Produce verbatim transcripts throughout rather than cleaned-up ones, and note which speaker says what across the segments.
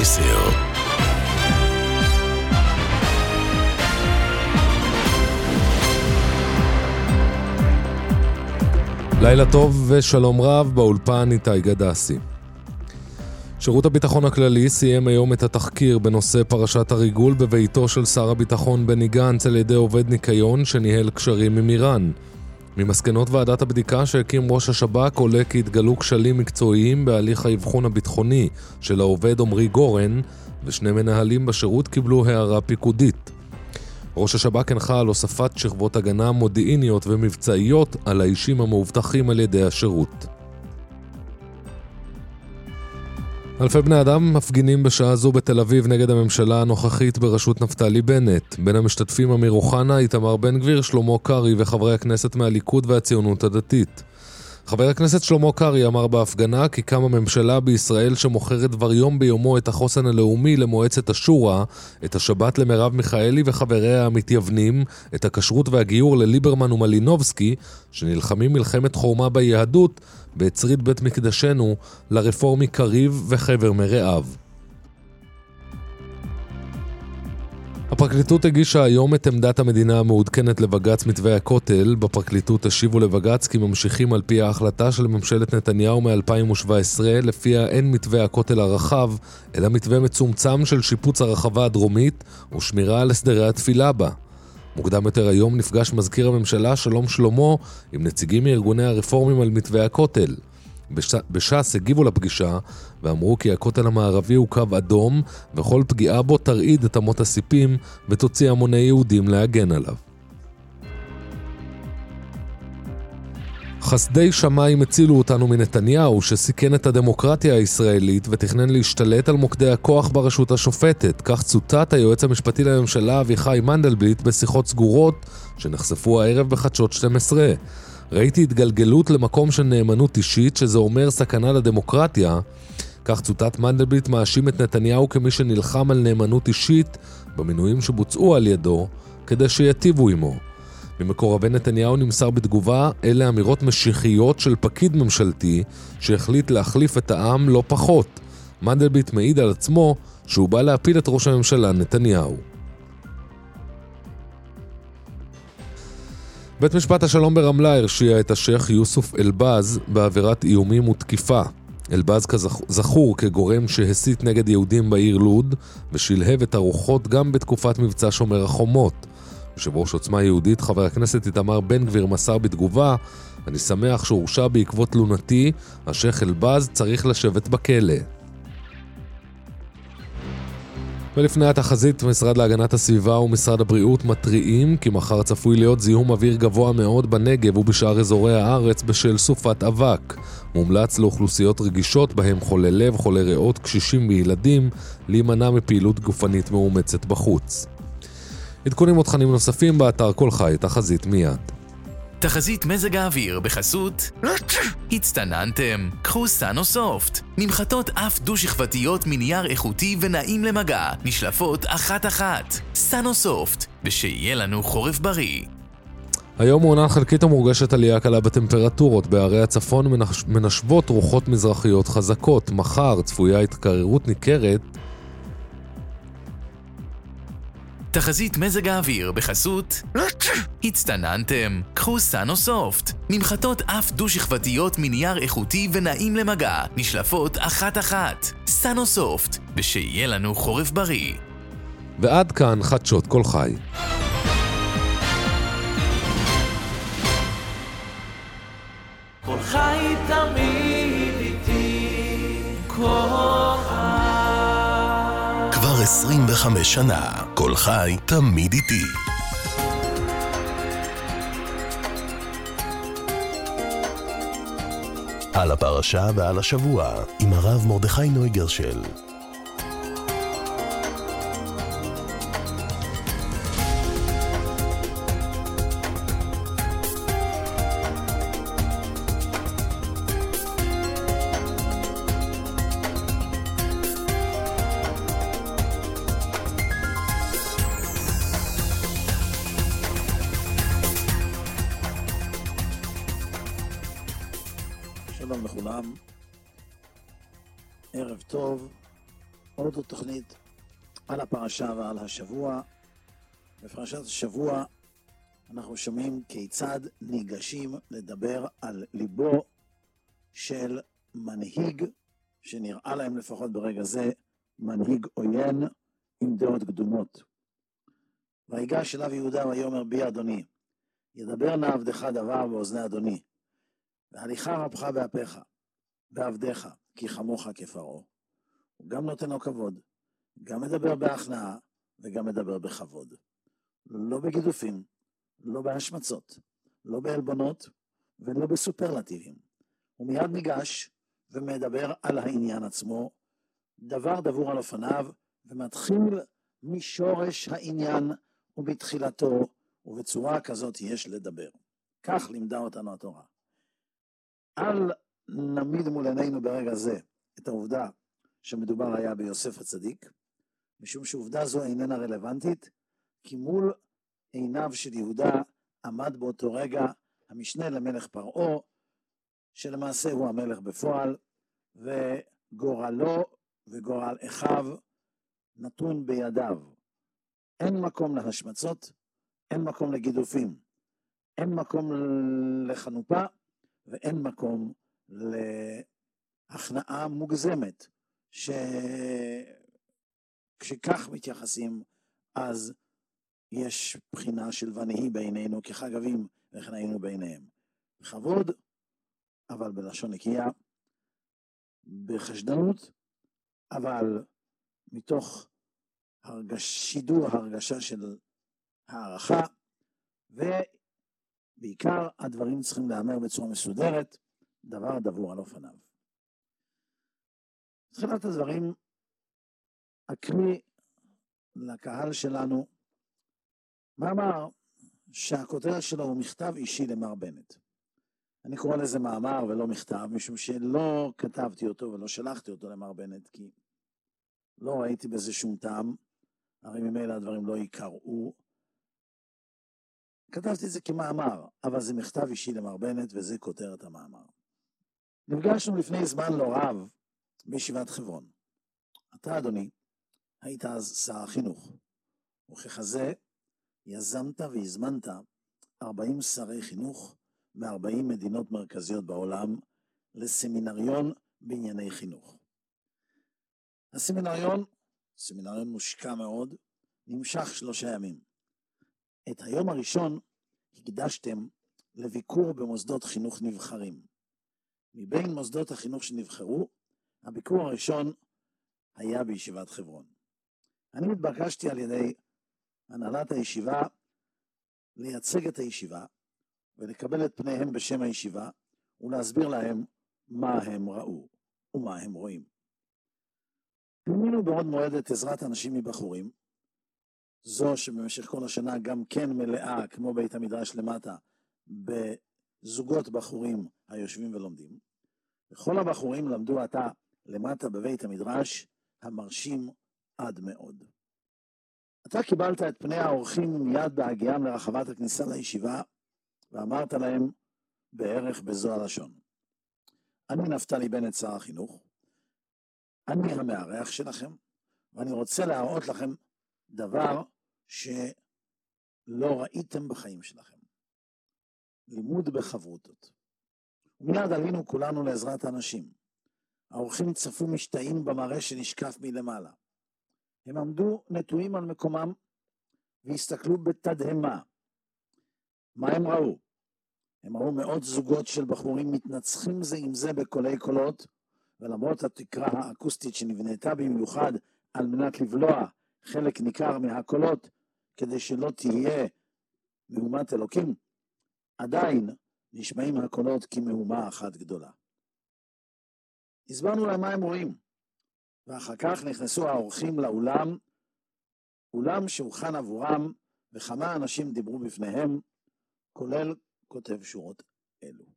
Speaker 1: עשר.
Speaker 2: לילה טוב ושלום רב, באולפן איתי גדסי. שירות הביטחון הכללי סיים היום את התחקיר בנושא פרשת הריגול בביתו של שר הביטחון בני גנץ על ידי עובד ניקיון שניהל קשרים עם איראן. ממסקנות ועדת הבדיקה שהקים ראש השב"כ עולה כי התגלו כשלים מקצועיים בהליך האבחון הביטחוני של העובד עמרי גורן, ושני מנהלים בשירות קיבלו הערה פיקודית. ראש השב"כ הנחה על הוספת שכבות הגנה מודיעיניות ומבצעיות על האישים המאובטחים על ידי השירות. אלפי בני אדם מפגינים בשעה זו בתל אביב נגד הממשלה הנוכחית בראשות נפתלי בנט. בין המשתתפים אמיר אוחנה, איתמר בן גביר, שלמה קרעי וחברי הכנסת מהליכוד והציונות הדתית. חבר הכנסת שלמה קרעי אמר בהפגנה כי קמה ממשלה בישראל שמוכרת דבר יום ביומו את החוסן הלאומי למועצת השורה, את השבת למרב מיכאלי וחבריה המתייוונים, את הכשרות והגיור לליברמן ומלינובסקי, שנלחמים מלחמת חורמה ביהדות, בהצריד בית מקדשנו, לרפורמי קריב וחבר מרעיו. הפרקליטות הגישה היום את עמדת המדינה המעודכנת לבג"ץ מתווה הכותל. בפרקליטות השיבו לבג"ץ כי ממשיכים על פי ההחלטה של ממשלת נתניהו מ-אלפיים שבע עשרה, לפיה אין מתווה הכותל הרחב, אלא מתווה מצומצם של שיפוץ הרחבה הדרומית ושמירה על הסדרי התפילה בה. מוקדם יותר היום נפגש מזכיר הממשלה שלום שלמה עם נציגים מארגוני הרפורמים על מתווה הכותל. בש"ס הגיבו לפגישה ואמרו כי הכותל המערבי הוא קו אדום וכל פגיעה בו תרעיד את אמות הסיפים ותוציא המוני יהודים להגן עליו. חסדי שמיים הצילו אותנו מנתניהו שסיכן את הדמוקרטיה הישראלית ותכנן להשתלט על מוקדי הכוח ברשות השופטת. כך צוטט היועץ המשפטי לממשלה אביחי מנדלבליט בשיחות סגורות שנחשפו הערב בחדשות שתים עשרה. ראיתי התגלגלות למקום של נאמנות אישית, שזה אומר סכנה לדמוקרטיה. כך צוטט מנדלבליט מאשים את נתניהו כמי שנלחם על נאמנות אישית במינויים שבוצעו על ידו כדי שיטיבו עמו. ממקורבי נתניהו נמסר בתגובה, אלה אמירות משיחיות של פקיד ממשלתי שהחליט להחליף את העם לא פחות. מנדלבליט מעיד על עצמו שהוא בא להפיל את ראש הממשלה נתניהו. בית משפט השלום ברמלה הרשיע את השייך יוסוף אלבז בעבירת איומים ותקיפה. אלבז זכור כגורם שהסית נגד יהודים בעיר לוד ושלהב את הרוחות גם בתקופת מבצע שומר החומות. יושב ראש עוצמה יהודית חבר הכנסת איתמר בן גביר מסר בתגובה, אני שמח שהורשע בעקבות תלונתי, השייך אלבז צריך לשבת בכלא. ולפני התחזית, משרד להגנת הסביבה ומשרד הבריאות מתריעים כי מחר צפוי להיות זיהום אוויר גבוה מאוד בנגב ובשאר אזורי הארץ בשל סופת אבק. מומלץ לאוכלוסיות רגישות בהם חולי לב, חולי ריאות, קשישים וילדים להימנע מפעילות גופנית מאומצת בחוץ. עדכונים ותכנים נוספים באתר כל חי, תחזית מיד.
Speaker 1: תחזית מזג האוויר בחסות הצטננתם, קחו סנוסופט, ממחטות אף דו-שכבתיות מנייר איכותי ונעים למגע, נשלפות אחת אחת. סנוסופט, ושיהיה לנו חורף בריא.
Speaker 2: היום מעונן חלקית המורגשת עלייה קלה בטמפרטורות. בערי הצפון מנשבות רוחות מזרחיות חזקות. מחר צפויה התקררות ניכרת.
Speaker 1: תחזית מזג האוויר בחסות הצטננתם, קחו סנוסופט, ממחטות אף דו-שכבתיות מנייר איכותי ונעים למגע, נשלפות אחת אחת. סנוסופט, ושיהיה לנו חורף בריא.
Speaker 2: ועד כאן חדשות כל חי.
Speaker 3: כל חי תמיד איתי, כל חי.
Speaker 1: כבר עשרים וחמש שנה, כל חי תמיד איתי. על הפרשה ועל השבוע, עם הרב מרדכי נויגרשל.
Speaker 4: שלום לכולם, ערב טוב, עוד תוכנית על הפרשה ועל השבוע. בפרשת השבוע אנחנו שומעים כיצד ניגשים לדבר על ליבו של מנהיג שנראה להם לפחות ברגע זה מנהיג עוין עם דעות קדומות. ויגש אליו יהודה ויאמר בי אדוני, ידבר נא עבדך דבר באוזני אדוני, והליכה רבך באפיך, בעבדיך, כי חמוך כפרעה. הוא גם נותן לו כבוד, גם מדבר בהכנעה וגם מדבר בכבוד. לא בגידופים, לא בהשמצות, לא בעלבונות ולא בסופרלטיבים. הוא מיד ניגש ומדבר על העניין עצמו, דבר דבור על אופניו, ומתחיל משורש העניין ובתחילתו, ובצורה כזאת יש לדבר. כך לימדה אותנו התורה. אל נמיד מול עינינו ברגע זה את העובדה שמדובר היה ביוסף הצדיק, משום שעובדה זו איננה רלוונטית, כי מול עיניו של יהודה עמד באותו רגע המשנה למלך פרעה, שלמעשה הוא המלך בפועל, וגורלו וגורל אחיו נתון בידיו. אין מקום להשמצות, אין מקום לגידופים, אין מקום לחנופה, ואין מקום להכנעה מוגזמת, שכשכך מתייחסים, אז יש בחינה של ונהי בינינו כחגבים וכן היינו ביניהם. בכבוד, אבל בלשון נקייה, בחשדנות, אבל מתוך הרגש, שידור הרגשה של הערכה, ובעיקר הדברים צריכים לאמר בצורה מסודרת, דבר דבור על אופניו. תחילת הדברים, אקריא לקהל שלנו מאמר שהכותרת שלו הוא מכתב אישי למר בנט. אני קורא לזה מאמר ולא מכתב, משום שלא כתבתי אותו ולא שלחתי אותו למר בנט, כי לא ראיתי בזה שום טעם, הרי ממילא הדברים לא יקראו. כתבתי את זה כמאמר, אבל זה מכתב אישי למר בנט וזה כותרת המאמר. נפגשנו לפני זמן לא רב בישיבת חברון. אתה אדוני, היית אז שר החינוך, וככזה יזמת והזמנת ארבעים שרי חינוך מ-ארבעים מדינות מרכזיות בעולם לסמינריון בענייני חינוך. הסמינריון, סמינריון מושקע מאוד, נמשך שלושה ימים. את היום הראשון הקדשתם לביקור במוסדות חינוך נבחרים. מבין מוסדות החינוך שנבחרו, הביקור הראשון היה בישיבת חברון. אני התבקשתי על ידי הנהלת הישיבה לייצג את הישיבה ולקבל את פניהם בשם הישיבה ולהסביר להם מה הם ראו ומה הם רואים. פינינו בעוד מועד את עזרת אנשים מבחורים, זו שבמשך כל השנה גם כן מלאה כמו בית המדרש למטה בזוגות בחורים היושבים ולומדים. וכל הבחורים למדו עתה למטה בבית המדרש המרשים עד מאוד. אתה קיבלת את פני האורחים מיד בהגיעם לרחבת הכניסה לישיבה, ואמרת להם בערך בזו הלשון. אני נפתלי בנט שר החינוך, אני המארח שלכם, ואני רוצה להראות לכם דבר שלא ראיתם בחיים שלכם. לימוד בחברותות. ומיד עלינו כולנו לעזרת האנשים. האורחים צפו משתאים במראה שנשקף מלמעלה. הם עמדו נטועים על מקומם והסתכלו בתדהמה. מה הם ראו? הם ראו מאות זוגות של בחורים מתנצחים זה עם זה בקולי קולות, ולמרות התקרה האקוסטית שנבנתה במיוחד על מנת לבלוע חלק ניכר מהקולות, כדי שלא תהיה מהומת אלוקים, עדיין נשמעים הקולות כמהומה אחת גדולה. הסברנו להם מה הם רואים, ואחר כך נכנסו האורחים לאולם, אולם שהוכן עבורם, וכמה אנשים דיברו בפניהם, כולל כותב שורות אלו.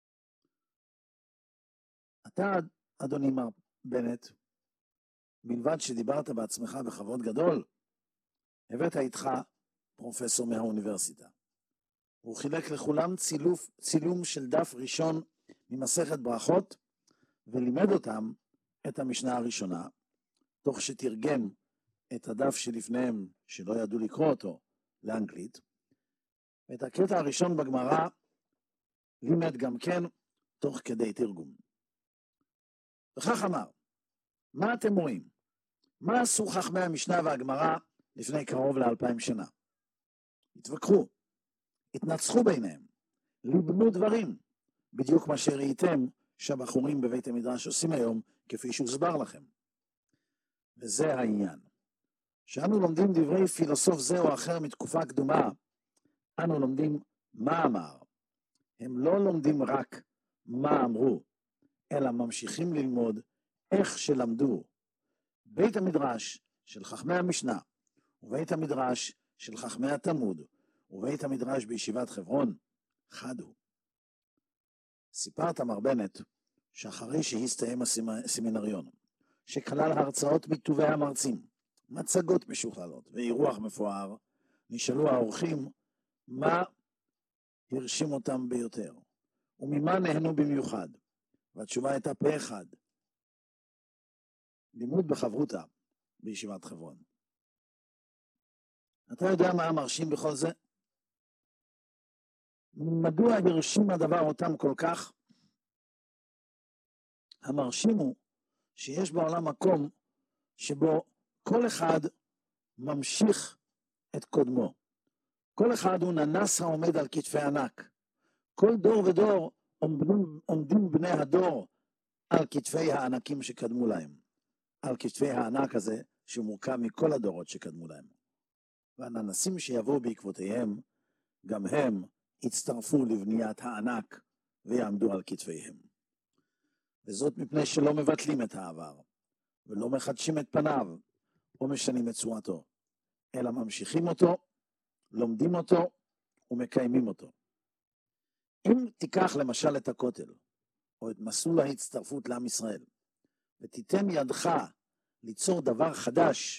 Speaker 4: אתה, אדוני מר בנט, בלבד שדיברת בעצמך בכבוד גדול, הבאת איתך פרופסור מהאוניברסיטה. הוא חילק לכולם צילוף, צילום של דף ראשון ממסכת ברכות, ולימד אותם את המשנה הראשונה, תוך שתרגם את הדף שלפניהם, שלא ידעו לקרוא אותו, לאנגלית. ואת הקטע הראשון בגמרא לימד גם כן תוך כדי תרגום. וכך אמר, מה אתם רואים? מה עשו חכמי המשנה והגמרא לפני קרוב לאלפיים שנה? התווכחו, התנצחו ביניהם, ליבנו דברים, בדיוק מה שראיתם שהבחורים בבית המדרש עושים היום, כפי שהוסבר לכם. וזה העניין. שאנו לומדים דברי פילוסוף זה או אחר מתקופה קדומה, אנו לומדים מה אמר. הם לא לומדים רק מה אמרו, אלא ממשיכים ללמוד איך שלמדו. בית המדרש של חכמי המשנה, ובית המדרש של חכמי התלמוד, ובית המדרש בישיבת חברון, חד הוא. סיפרת מר בנט, שאחרי שהסתיים הסמינריון, שכלל הרצאות מטובי המרצים, מצגות משוכללות ואירוח מפואר, נשאלו האורחים מה הרשים אותם ביותר, וממה נהנו במיוחד, והתשובה הייתה פה אחד, לימוד בחברותה בישיבת חברון. אתה יודע מה המרשים בכל זה? מדוע הרשים הדבר אותם כל כך? המרשים הוא שיש בעולם מקום שבו כל אחד ממשיך את קודמו. כל אחד הוא ננס העומד על כתפי ענק. כל דור ודור עומדים, עומדים בני הדור על כתפי הענקים שקדמו להם. על כתפי הענק הזה שמורכב מכל הדורות שקדמו להם. והננסים שיבואו בעקבותיהם, גם הם הצטרפו לבניית הענק ויעמדו על כתפיהם. וזאת מפני שלא מבטלים את העבר, ולא מחדשים את פניו, או משנים את צורתו, אלא ממשיכים אותו, לומדים אותו, ומקיימים אותו. אם תיקח למשל את הכותל, או את מסלול ההצטרפות לעם ישראל, ותיתן ידך ליצור דבר חדש,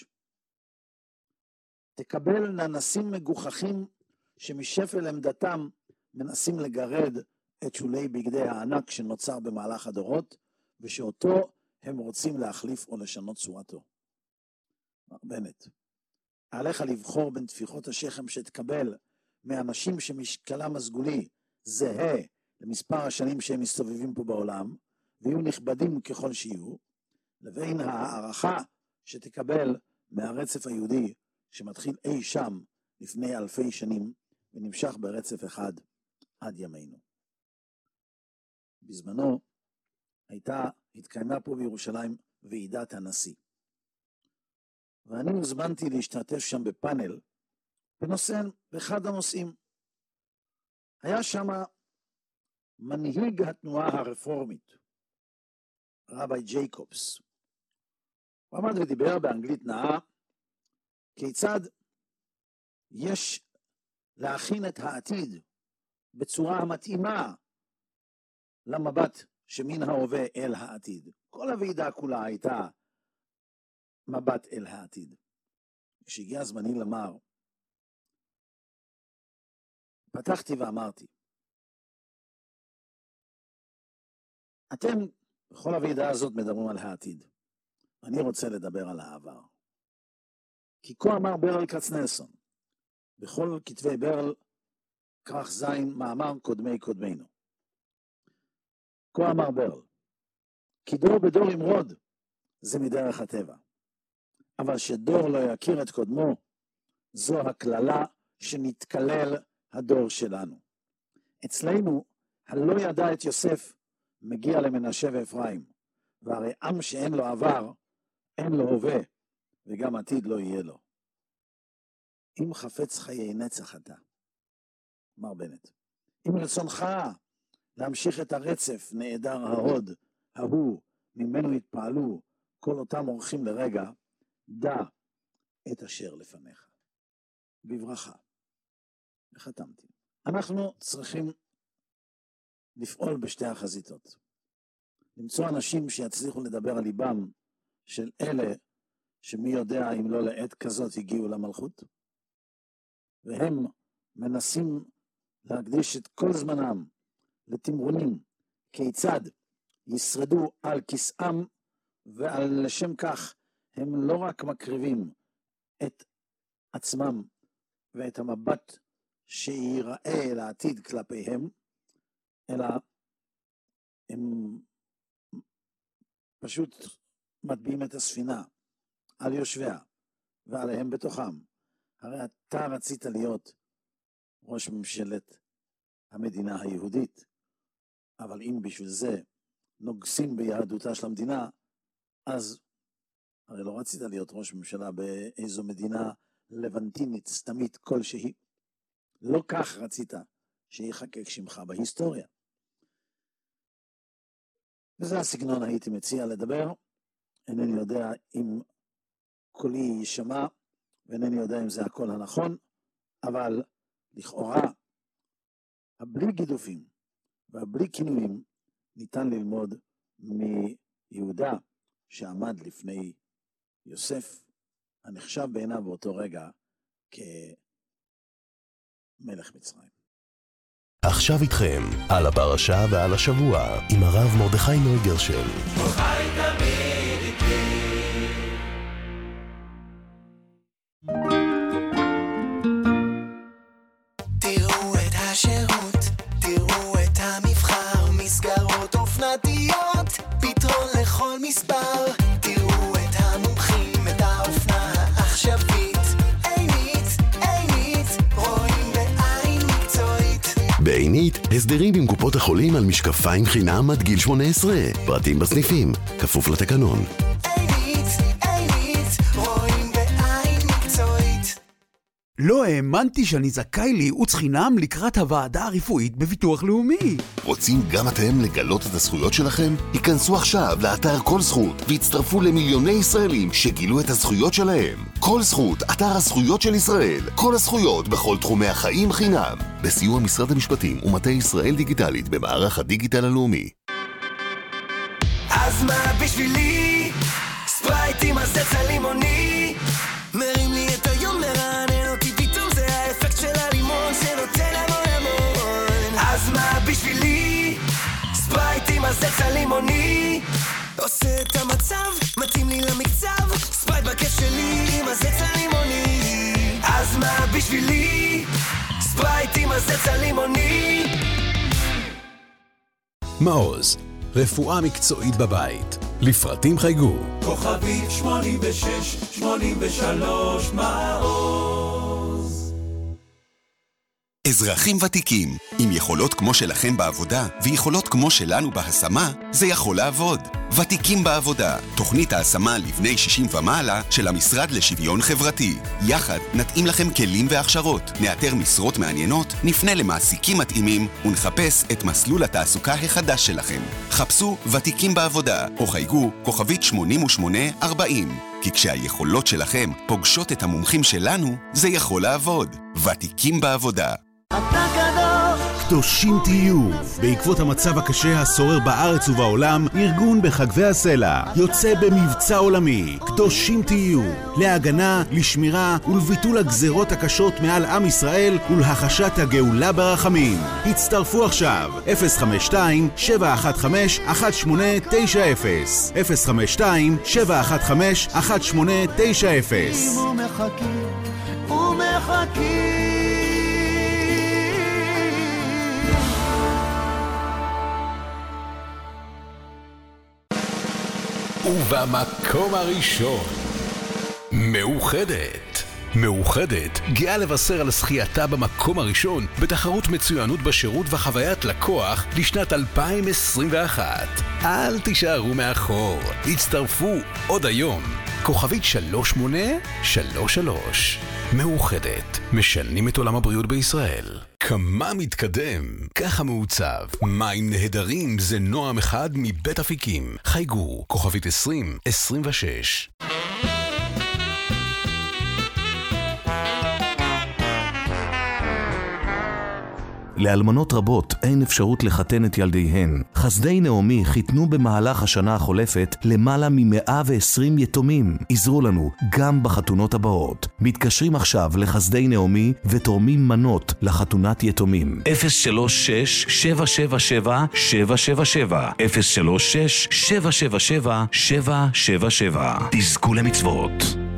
Speaker 4: תקבל ננסים מגוחכים שמשפל עמדתם מנסים לגרד את שולי בגדי הענק שנוצר במהלך הדורות, ושאותו הם רוצים להחליף או לשנות צורתו. מר בנט, עליך לבחור בין טפיחות השכם שתקבל מאנשים שמשקלם הסגולי זהה למספר השנים שהם מסתובבים פה בעולם, ויהיו נכבדים ככל שיהיו, לבין הערכה שתקבל מהרצף היהודי שמתחיל אי שם לפני אלפי שנים ונמשך ברצף אחד עד ימינו. בזמנו הייתה, התקיימה פה בירושלים ועידת הנשיא. ואני הוזמנתי להשתתף שם בפאנל בנושא, באחד הנושאים. היה שם מנהיג התנועה הרפורמית, רבי ג'ייקובס. הוא עמד ודיבר באנגלית נאה, כיצד יש להכין את העתיד בצורה המתאימה למבט שמן ההווה אל העתיד. כל הוועידה כולה הייתה מבט אל העתיד. כשהגיע זמני לומר, פתחתי ואמרתי, אתם בכל הוועידה הזאת מדברים על העתיד. אני רוצה לדבר על העבר. כי כה אמר ברל כצנלסון, בכל כתבי ברל כרך זין מאמר קודמי קודמינו. כה אמר ברל, כי דור בדור ימרוד, זה מדרך הטבע. אבל שדור לא יכיר את קודמו, זו הכללה שנתקלל הדור שלנו. אצלנו, הלא ידע את יוסף, מגיע למנשה ואפרים, והרי עם שאין לו עבר, אין לו הווה, וגם עתיד לא יהיה לו. אם חפץ חיי נצח אתה, מר בנט, אם רצונך להמשיך את הרצף נעדר ההוד, ההוא, ממנו התפעלו כל אותם אורחים לרגע, דע את אשר לפניך. בברכה. וחתמתי. אנחנו צריכים לפעול בשתי החזיתות. למצוא אנשים שיצליחו לדבר על ליבם של אלה שמי יודע אם לא לעת כזאת הגיעו למלכות, והם מנסים להקדיש את כל זמנם לתמרונים כיצד ישרדו על כיסאם, ועל לשם כך הם לא רק מקריבים את עצמם ואת המבט שיראה לעתיד כלפיהם, אלא הם פשוט מטביעים את הספינה על יושביה ועליהם בתוכם. הרי אתה רצית להיות ראש ממשלת המדינה היהודית, אבל אם בשביל זה נוגסים ביהדותה של המדינה, אז הרי לא רצית להיות ראש ממשלה באיזו מדינה לבנטינית סתמית כלשהי. לא כך רצית שיחקק שמך בהיסטוריה. וזה הסגנון הייתי מציע לדבר. אינני יודע אם קולי יישמע, ואינני יודע אם זה הקול הנכון, אבל לכאורה, הבלי גידופים והבלי כינויים, ניתן ללמוד מיהודה שעמד לפני יוסף, הנחשב בעיניו באותו רגע כמלך מצרים.
Speaker 5: עכשיו איתכם על הפרשה ועל השבוע עם הרב מרדכי נוי גרשל.
Speaker 3: חי תמיד איתי.
Speaker 6: תראו את השירות, תראו את המבחר, מסגרות אופנתיות, פתרון לכל מספר. תראו את המומחים, את האופנה העכשווית, עינית, עינית, רואים בעין מקצועית.
Speaker 5: בעינית, הסדרים עם קופות החולים על משקפיים חינם עד גיל שמונה עשרה. פרטים בסניפים, כפוף לתקנון.
Speaker 6: עינית, עינית, רואים בעין מקצועית.
Speaker 7: לא האמנתי שאני זכאי לייעוץ חינם לקראת הוועדה הרפואית בביטוח לאומי.
Speaker 5: רוצים גם אתם לגלות את הזכויות שלכם? היכנסו עכשיו לאתר כל זכות והצטרפו למיליוני ישראלים שגילו את הזכויות שלהם. כל זכות, אתר הזכויות של ישראל. כל הזכויות בכל תחומי החיים חינם. בסיוע משרד המשפטים ומטה ישראל דיגיטלית במערך הדיגיטל הלאומי.
Speaker 6: אז מה בשבילי? ספרייט עם הזץ הלימוני מרים לי את היום, מרענן אותי פתאום, זה האפקט של הלימון שנותן המון המון. אז מה בשבילי? ספרייט עם הזץ הלימוני עושה את המצב, מתאים לי למקצב, ספרייט בכיף שלי עם הזץ הלימוני. אז מה בשבילי? ספרייט עם הזץ הלימוני.
Speaker 5: מעוז, רפואה מקצועית בבית. לפרטים חייגו.
Speaker 3: כוכבית שמונים ושש שמונים ושלוש מעוז.
Speaker 8: אזרחים ותיקים, עם יכולות כמו שלכם בעבודה ויכולות כמו שלנו בהשמה, זה יכול לעבוד. ותיקים בעבודה, תוכנית ההשמה לבני שישים ומעלה של המשרד לשוויון חברתי. יחד נתאים לכם כלים והכשרות, נאתר משרות מעניינות, נפנה למעסיקים מתאימים ונחפש את מסלול התעסוקה החדש שלכם. חפשו ותיקים בעבודה או חייגו כוכבית שמונים ושמונה ארבעים. כי כשהיכולות שלכם פוגשות את המומחים שלנו, זה יכול לעבוד. ותיקים בעבודה.
Speaker 6: אתה קדוש.
Speaker 7: קדושים תהיו. בעקבות המצב הקשה השורר בארץ ובעולם, ארגון בחגבי הסלע יוצא במבצע עולמי. קדושים תהיו. להגנה, לשמירה ולביטול הגזרות הקשות מעל עם ישראל ולהחשת הגאולה ברחמים. הצטרפו עכשיו. אפס חמש שתיים שבע אחת חמש אחת שמונה תשע אפס אפס חמש שתיים שבע אחת חמש אחת שמונה תשע אפס.
Speaker 6: ומחכים ומחכים.
Speaker 5: ובמקום הראשון, מאוחדת. מאוחדת גאה לבשר על זכייתה במקום הראשון בתחרות מצוינות בשירות וחוויית לקוח לשנת אלפיים עשרים ואחת. אל תישארו מאחור, הצטרפו עוד היום. כוכבית שלוש שמונה שלוש שלוש. מאוחדת, משנים את עולם הבריאות בישראל. כמה מתקדם, ככה מעוצב. מים נהדרים זה נועם אחד מבית אפיקים. חייגו, כוכבית עשרים עשרים ושש.
Speaker 9: לאלמנות רבות אין אפשרות לחתן את ילדיהן. חסדי נעמי חיתנו במהלך השנה החולפת למעלה מ-מאה ועשרים יתומים. עזרו לנו גם בחתונות הבאות. מתקשרים עכשיו לחסדי נעמי ותורמים מנות לחתונת יתומים. אפס שלוש שש שבע שבע שבע שבע שבע שבע אפס שלוש שש שבע שבע שבע שבע שבע שבע. תזכו למצוות.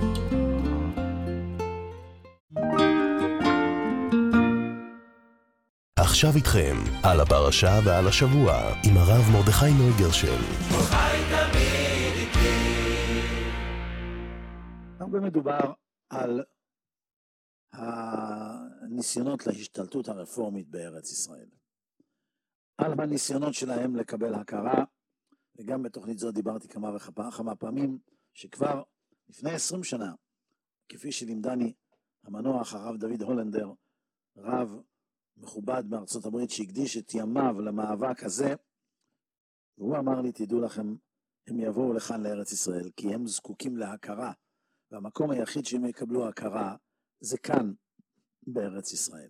Speaker 9: עכשיו איתכם על הפרשה ועל השבוע עם הרב מרדכי נויגרשל.
Speaker 4: הרבה מדובר על הניסיונות להשתלטות הרפורמית בארץ ישראל. על הניסיונות שלהם לקבל הכרה, וגם בתוכנית זו דיברתי כמה וכמה פעמים, שכבר לפני עשרים שנה, כפי שלימדני המנוח הרב דוד הולנדר, רב מכובד מארצות הברית שהקדיש את ימיו למאבק הזה, והוא אמר לי, תדעו לכם, הם יבואו לכאן לארץ ישראל, כי הם זקוקים להכרה, והמקום היחיד שהם יקבלו הכרה, זה כאן בארץ ישראל.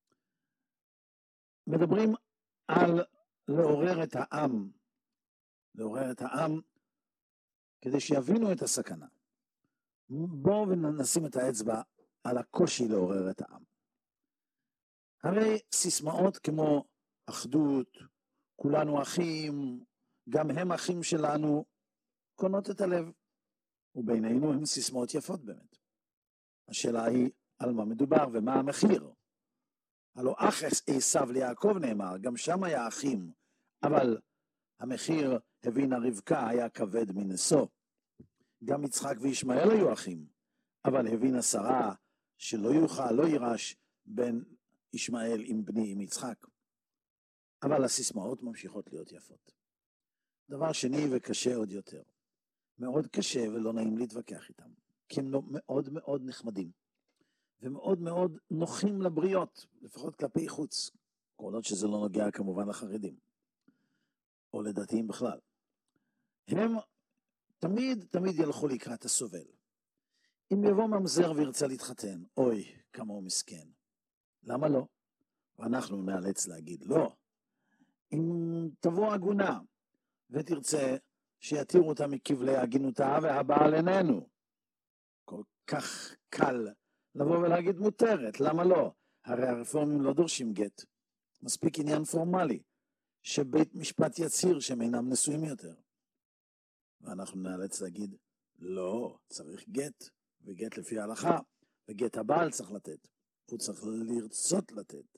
Speaker 4: מדברים על לעורר את העם, לעורר את העם, כדי שיבינו את הסכנה. בואו ונשים את האצבע על הקושי לעורר את העם. הרי סיסמאות כמו אחדות, כולנו אחים, גם הם אחים שלנו, קונות את הלב, ובינינו הן סיסמאות יפות באמת. השאלה היא על מה מדובר ומה המחיר. הלא אח עשיו ליעקב נאמר, גם שם היה אחים, אבל המחיר הבינה רבקה היה כבד מנשוא. גם יצחק וישמעאל היו אחים, אבל הבינה שרה שלא יוכל, לא יירש בין ישמעאל עם בני עם יצחק. אבל הסיסמאות ממשיכות להיות יפות. דבר שני וקשה עוד יותר. מאוד קשה ולא נעים להתווכח איתם, כי הם מאוד מאוד נחמדים, ומאוד מאוד נוחים לבריות, לפחות כלפי חוץ, כל עוד שזה לא נוגע כמובן לחרדים, או לדתיים בכלל. הם תמיד תמיד ילכו לקראת הסובל. אם יבוא ממזר וירצה להתחתן, אוי, כמה הוא מסכן. למה לא? ואנחנו נאלץ להגיד לא. אם תבוא עגונה ותרצה שיתירו אותה מכבלי הגינותה והבעל איננו, כל כך קל לבוא ולהגיד מותרת, למה לא? הרי הרפורמים לא דורשים גט, מספיק עניין פורמלי, שבית משפט יציר שהם אינם נשואים יותר. ואנחנו נאלץ להגיד, לא, צריך גט, וגט לפי ההלכה, וגט הבעל צריך לתת, הוא צריך לרצות לתת.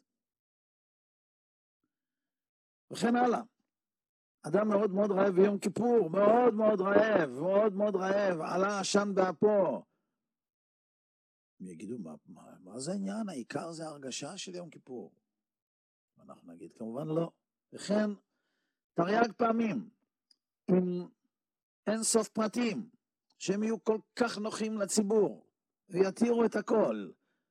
Speaker 4: וכן הלאה. אדם מאוד מאוד רעב ביום כיפור, מאוד מאוד רעב, מאוד מאוד רעב, עלה עשן באפו. הם יגידו, מה, מה, מה זה העניין? העיקר זה הרגשה של יום כיפור. ואנחנו נגיד, כמובן לא. וכן, תרי"ג פעמים, עם אין סוף פרטים, שהם יהיו כל כך נוחים לציבור, ויתירו את הכל.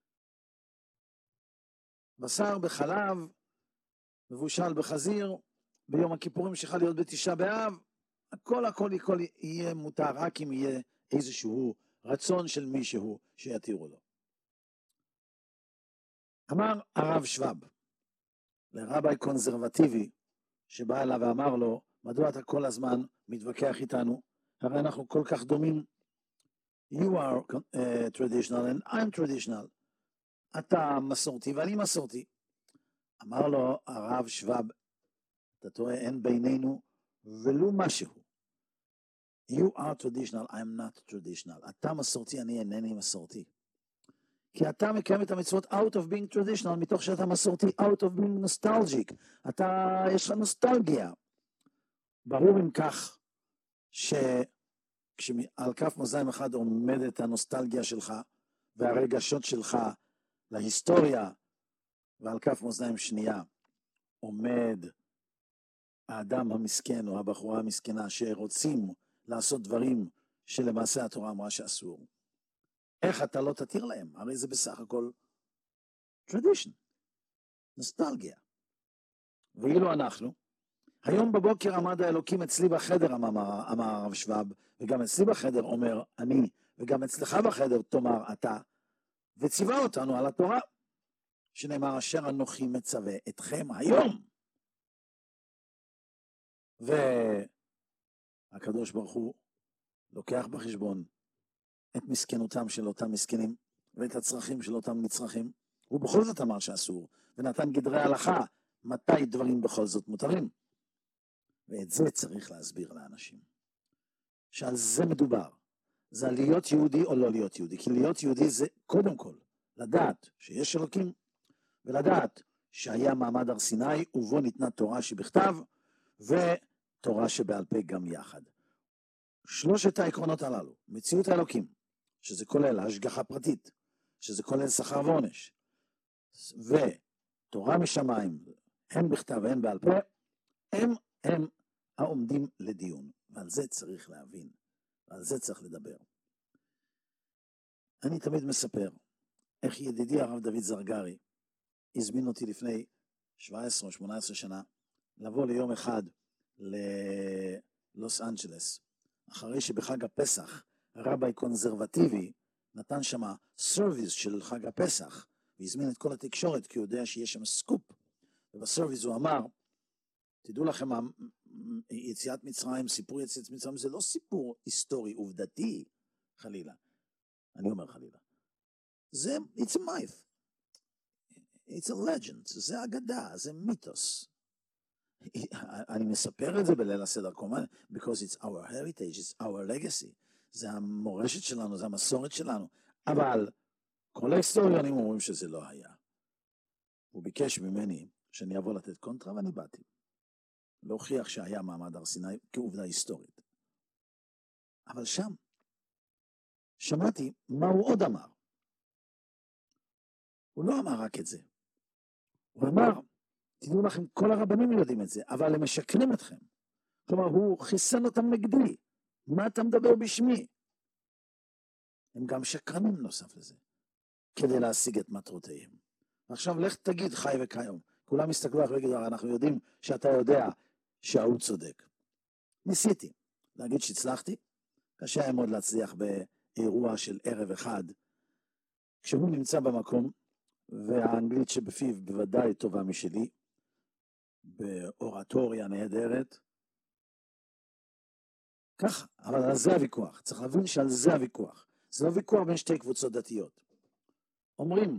Speaker 4: בשר בחלב, מבושל בחזיר, ביום הכיפורים שחל להיות בתשעה באב, הכל הכל הכל יהיה מותר, רק אם יהיה איזשהו רצון של מישהו שיתירו לו. אמר הרב שבב, לרבי קונסרבטיבי, שבא אליו ואמר לו, מדוע אתה כל הזמן מתווכח איתנו? הרי אנחנו כל כך דומים. You are uh, traditional and I'm traditional. אתה מסורתי ואני מסורתי. אמר לו הרב שבב, אתה טועה, אין בינינו ולו משהו. You are traditional, I'm not traditional. אתה מסורתי, אני אינני מסורתי. כי אתה מקיים את המצוות out of being traditional, מתוך שאתה מסורתי, out of being nostalgic. אתה, יש לך נוסטלגיה. ברור אם כך, שכשעל כף מאזניים אחד עומדת הנוסטלגיה שלך, והרגשות שלך להיסטוריה, ועל כף מאזניים שנייה עומד האדם המסכן או הבחורה המסכנה שרוצים לעשות דברים שלמעשה התורה אמרה שאסור. איך אתה לא תתיר להם? הרי זה בסך הכל tradition, נוסטלגיה. ואילו אנחנו, היום בבוקר עמד האלוקים אצלי בחדר, אמר, אמר הרב שבב, וגם אצלי בחדר אומר אני, וגם אצלך בחדר תאמר אתה, וציווה אותנו על התורה, שנאמר אשר אנוכי מצווה אתכם היום. והקדוש ברוך הוא לוקח בחשבון את מסכנותם של אותם מסכנים, ואת הצרכים של אותם נצרכים, הוא בכל זאת אמר שאסור, ונתן גדרי הלכה, מתי דברים בכל זאת מותרים. ואת זה צריך להסביר לאנשים. שעל זה מדובר. זה להיות יהודי או לא להיות יהודי. כי להיות יהודי זה קודם כל לדעת שיש אלוקים, ולדעת שהיה מעמד הר סיני, ובו ניתנה תורה שבכתב, ותורה שבעל פה גם יחד. שלושת העקרונות הללו, מציאות האלוקים, שזה כולל השגחה פרטית, שזה כולל שכר ועונש, ותורה משמיים, הן בכתב והן בעל פה, הם הם העומדים לדיון, ועל זה צריך להבין, ועל זה צריך לדבר. אני תמיד מספר איך ידידי הרב דוד זרגרי הזמין אותי לפני שבע עשרה או שמונה עשרה שנה לבוא ליום אחד ללוס אנג'לס, אחרי שבחג הפסח רבי קונסרבטיבי נתן שם סרוויס של חג הפסח, והזמין את כל התקשורת כי הוא יודע שיש שם סקופ, ובסרוויס הוא אמר, תדעו לכם, יציאת מצרים, סיפור יציאת מצרים זה לא סיפור היסטורי עובדתי חלילה, אני אומר חלילה, זה it's a myth, it's a legend, זה אגדה, זה מיתוס. אני מספר את זה בליל הסדר קומן, because it's our heritage, it's our legacy, זה המורשת שלנו, זה המסורת שלנו, אבל כל ההיסטוריונים אומרים שזה לא היה. הוא ביקש ממני שאני אבוא לתת קונטרה, ואני באתי. להוכיח שהיה מעמד הר סיני כעובדה היסטורית. אבל שם, שמעתי מה הוא עוד אמר. הוא לא אמר רק את זה. הוא אמר, תדעו לכם, כל הרבנים יודעים את זה, אבל הם משקרים אתכם. כלומר, הוא חיסן אותם נגדי. מה אתה מדבר בשמי? הם גם שקרנים נוסף לזה, כדי להשיג את מטרותיהם. ועכשיו לך תגיד חי וכיום. כולם יסתכלו לך ויגידו, אנחנו יודעים שאתה יודע שההוא צודק. ניסיתי להגיד שהצלחתי, קשה היה מאוד להצליח באירוע של ערב אחד, כשהוא נמצא במקום, והאנגלית שבפיו בוודאי טובה משלי, באורטוריה נהדרת, ככה, אבל על זה הוויכוח, צריך להבין שעל זה הוויכוח, זה לא ויכוח בין שתי קבוצות דתיות. אומרים,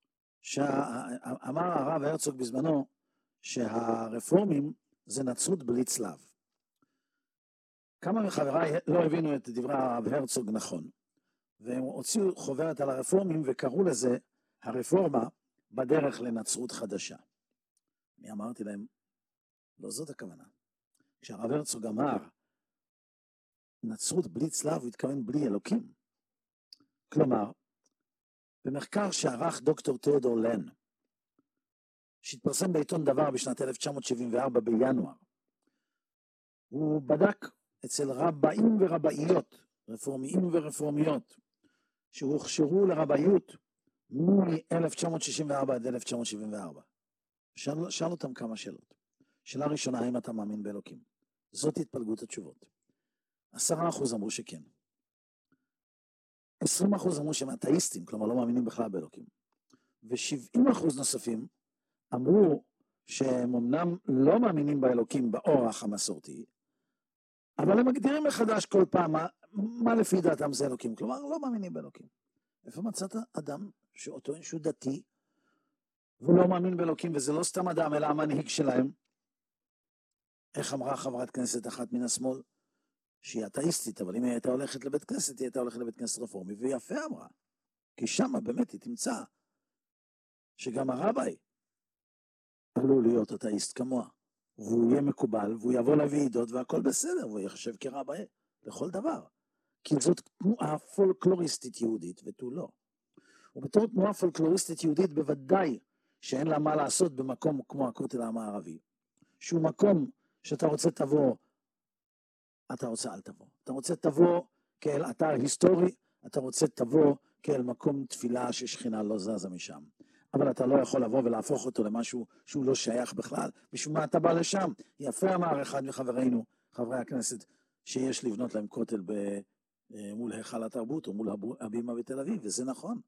Speaker 4: שאמר הרב הרצוג בזמנו, שהרפורמים זה נצרות בלי צלב. כמה מחבריי לא הבינו את דברי הרב הרצוג נכון, והם הוציאו חוברת על הרפורמים וקראו לזה הרפורמה בדרך לנצרות חדשה. אני אמרתי להם, לא זאת הכוונה. כשהרב הרצוג אמר, נצרות בלי צלב, הוא התכוון בלי אלוקים. כלומר, במחקר שערך דוקטור תיאודור לן, שהתפרסם בעיתון דבר בשנת אלף תשע מאות שבעים וארבע בינואר, הוא בדק אצל רבאים ורבאיות, רפורמיים ורפורמיות, שהוכשרו לרבאיות מ-אלף תשע מאות שישים וארבע עד אלף תשע מאות שבעים וארבע. שאל, שאל אותם כמה שאלות. שאלה ראשונה, האם אתה מאמין באלוקים? זאת התפלגות התשובות. עשרה אחוז אמרו שכן. עשרים אחוז אמרו שהם אתאיסטים, כלומר לא מאמינים בכלל באלוקים. ו-שבעים אחוז נוספים אמרו שהם אמנם לא מאמינים באלוקים באורח המסורתי, אבל הם מגדירים מחדש כל פעם מה, מה לפי דעתם זה אלוקים, כלומר לא מאמינים באלוקים. איפה מצאת אדם שאותו אין שהוא דתי, ולא מאמין באלוקים, וזה לא סתם אדם, אלא המנהיג שלהם? איך אמרה חברת כנסת אחת מן השמאל? שהיא אתאיסטית, אבל אם היא הייתה הולכת לבית כנסת, היא הייתה הולכת לבית כנסת רפורמי, ויפה אמרה, כי שם באמת היא תמצא שגם הרבי עלול להיות אתאיסט כמוה, והוא יהיה מקובל, והוא יבוא לוועידות, והכל בסדר, והוא יחשב כרבי לכל דבר, כי זאת תנועה פולקלוריסטית יהודית, ותו לא. ובתור תנועה פולקלוריסטית יהודית, בוודאי שאין לה מה לעשות במקום כמו הכותל המערבי, שהוא מקום שאתה רוצה תבוא, אתה רוצה אל תבוא. אתה רוצה תבוא כאל אתר היסטורי, אתה רוצה תבוא כאל מקום תפילה ששכינה לא זזה משם. אבל אתה לא יכול לבוא ולהפוך אותו למשהו שהוא לא שייך בכלל. בשביל מה אתה בא לשם? יפה אמר אחד מחברינו, חברי הכנסת, שיש לבנות להם כותל ב, מול היכל התרבות או מול הבימה בתל אביב, וזה נכון.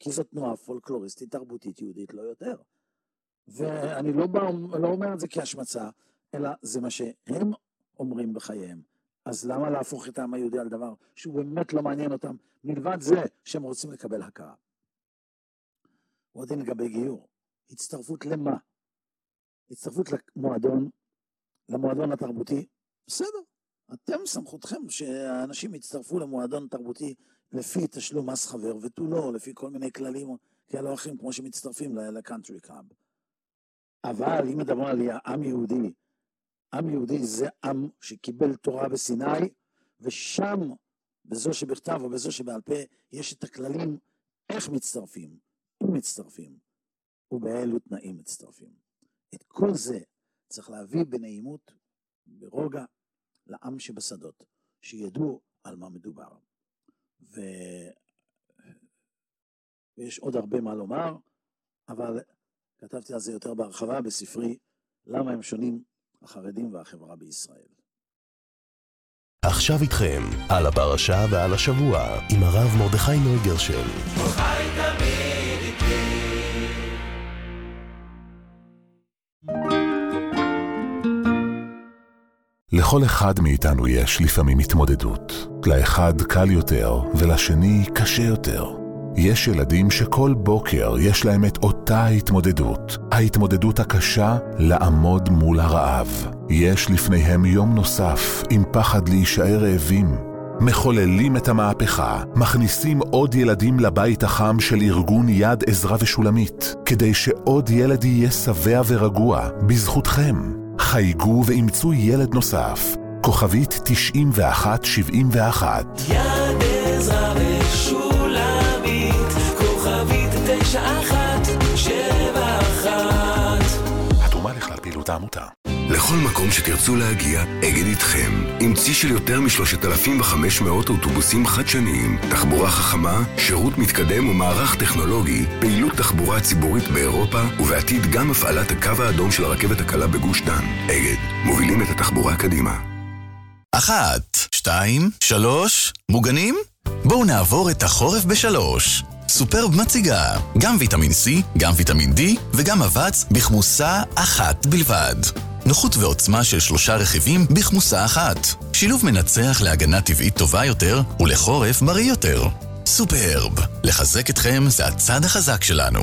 Speaker 4: כי זו תנועה פולקלוריסטית, תרבותית, יהודית, לא יותר. ואני לא, בא, לא אומר את זה כהשמצה, אלא זה מה שהם אומרים בחייהם. אז למה להפוך את העם היהודי על דבר שהוא באמת לא מעניין אותם, מלבד זה שהם רוצים לקבל הכרה? הוא עדין לגבי גיור. הצטרפות למה? הצטרפות למועדון, למועדון התרבותי, בסדר. אתם סמכותכם שהאנשים יצטרפו למועדון תרבותי לפי תשלום מס חבר ותו לא, לפי כל מיני כללים כאלו אחרים, כמו שמצטרפים לקאנטרי קלאב. אבל אם מדברים על עם יהודי, עם יהודי זה עם שקיבל תורה בסיני, ושם, בזו שבכתב ובזו שבעל פה, יש את הכללים איך מצטרפים, אם מצטרפים, ובאילו תנאים מצטרפים. את כל זה צריך להביא בנעימות, ברוגע, לעם שבשדות, שידעו על מה מדובר. ו... ויש עוד הרבה מה לומר, אבל כתבתי על זה יותר בהרחבה בספרי, למה הם שונים החרדים והחברה בישראל.
Speaker 9: עכשיו איתכם, על הפרשה ועל השבוע, עם הרב מרדכי נוי גרשל.
Speaker 3: חי תמיד איתי.
Speaker 10: לכל אחד מאיתנו יש לפעמים התמודדות. לאחד קל יותר ולשני קשה יותר. יש ילדים שכל בוקר יש להם את אותה התמודדות. ההתמודדות הקשה לעמוד מול הרעב. יש לפניהם יום נוסף עם פחד להישאר רעבים. מחוללים את המהפכה, מכניסים עוד ילדים לבית החם של ארגון יד עזרא ושולמית, כדי שעוד ילד יהיה שבע ורגוע בזכותכם. חייגו ואימצו ילד נוסף. כוכבית תשעים ואחת שבעים ואחת.
Speaker 6: יד עזרא ושולמית, כוכבית תשע אחת שבע אחת.
Speaker 10: התרומה לכלל פעילות העמותה.
Speaker 5: לכל מקום שתרצו להגיע, אגד איתכם. עם צי של יותר מ-שלושת אלפים וחמש מאות אוטובוסים חדשניים, תחבורה חכמה, שירות מתקדם ומערך טכנולוגי, פעילות תחבורה ציבורית באירופה, ובעתיד גם הפעלת הקו האדום של הרכבת הקלה בגוש דן. אגד, מובילים את התחבורה קדימה.
Speaker 1: אחת, שתיים, שלוש, מוגנים? בואו נעבור את החורף בשלוש. סופרב מציגה גם ויטמין C, גם ויטמין D וגם אבץ בחמוסה אחת בלבד. נוחות ועוצמה של שלושה רכיבים בחמוסה אחת. שילוב מנצח להגנה טבעית טובה יותר ולחורף בריא יותר. סופרב, לחזק אתכם זה הצד החזק שלנו.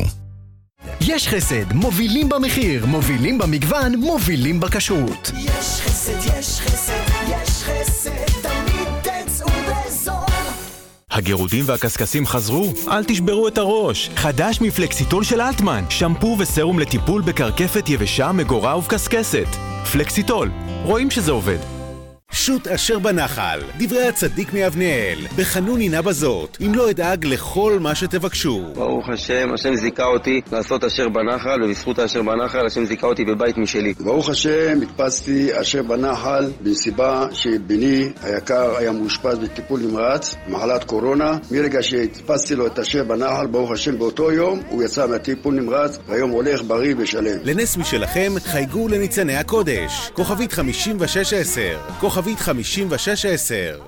Speaker 11: יש חסד, מובילים במחיר, מובילים במגוון, מובילים בכשרות.
Speaker 6: יש חסד, יש חסד, יש חסד, תמיד תצאו בזול.
Speaker 12: הגירודים והקסקסים חזרו? אל תשברו את הראש. חדש מפלקסיטול של אלטמן, שמפו וסרום לטיפול בקרקפת יבשה, מגורה ובקסקסת. פלקסיטול, רואים שזה עובד.
Speaker 7: שוט אשר בנחל, דברי הצדיק מאבנאל, בחנון הנה בזאת, אם לא אדאג לכל מה שתבקשו.
Speaker 13: ברוך השם, השם זיכה אותי לעשות אשר בנחל, ובזכות אשר בנחל, השם זיכה אותי בבית משלי.
Speaker 14: ברוך השם, התפסתי אשר בנחל, בנסיבה שבני היקר היה מאושפז בטיפול נמרץ, מחלת קורונה. מרגע שהתפסתי לו את אשר בנחל, ברוך השם באותו יום, הוא יצא מהטיפול נמרץ, והיום הולך בריא ושלם.
Speaker 7: לנס משלכם, חייגו לניצני הקודש, כוכבית חמישים ושש עשר, כוכבית חמישים ושש עשר.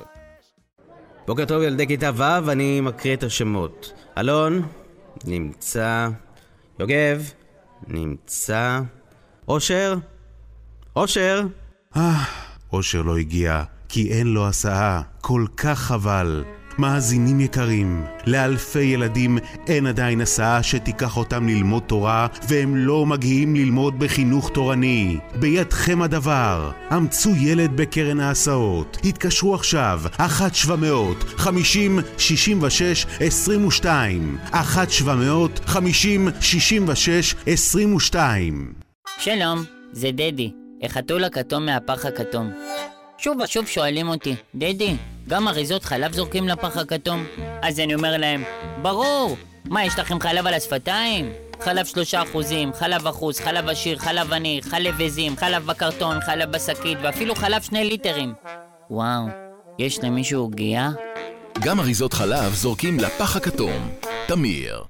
Speaker 15: בוקר טוב ילדי כיתה ו', אני מקריא את השמות. אלון, נמצא. יוגב, נמצא. אושר, אושר.
Speaker 7: אה, אושר לא הגיע, כי אין לו הסעה. כל כך חבל. מאזינים יקרים, לאלפי ילדים אין עדיין הסעה שתיקח אותם ללמוד תורה, והם לא מגיעים ללמוד בחינוך תורני. בידכם הדבר. אמצו ילד בקרן ההסעות. התקשרו עכשיו, אחת שבע מאות חמישים שישים ושש עשרים ושתיים. אחת שבע מאות חמישים שישים ושש עשרים ושתיים.
Speaker 16: שלום, זה דדי, החתול הכתום מהפח הכתום. שוב ושוב שואלים אותי, דדי, גם אריזות חלב זורקים לפח הכתום? אז אני אומר להם, ברור! מה, יש לכם חלב על השפתיים? חלב שלושה אחוזים, חלב אחוז, חלב עשיר, חלב עני, חלב עזים, חלב בקרטון, חלב בשקית, ואפילו חלב שני ליטרים. וואו, יש למישהו עוגיה?
Speaker 1: גם אריזות חלב זורקים לפח הכתום. תמיר.